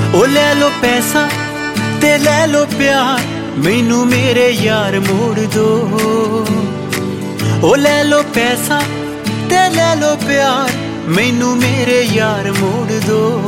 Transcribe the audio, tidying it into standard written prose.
ओ ले लो पैसा ते ले लो प्यार, मैनू मेरे यार मोड़ दो। ओ ले लो पैसा ते ले लो प्यार, मैनू मेरे यार मोड़ दो।